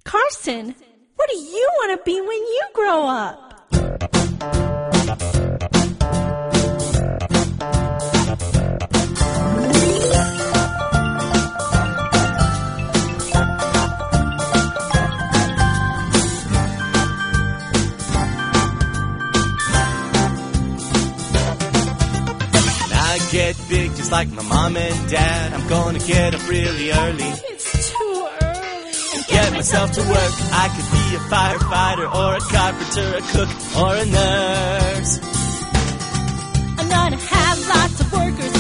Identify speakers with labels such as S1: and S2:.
S1: Carson, what do you want to be when you grow up?
S2: Get big just like my mom and dad. I'm gonna get up really early.
S1: It's too early.
S2: Get myself to work. I could be a firefighter or a carpenter, a cook or a nurse.
S1: I'm gonna have lots of workers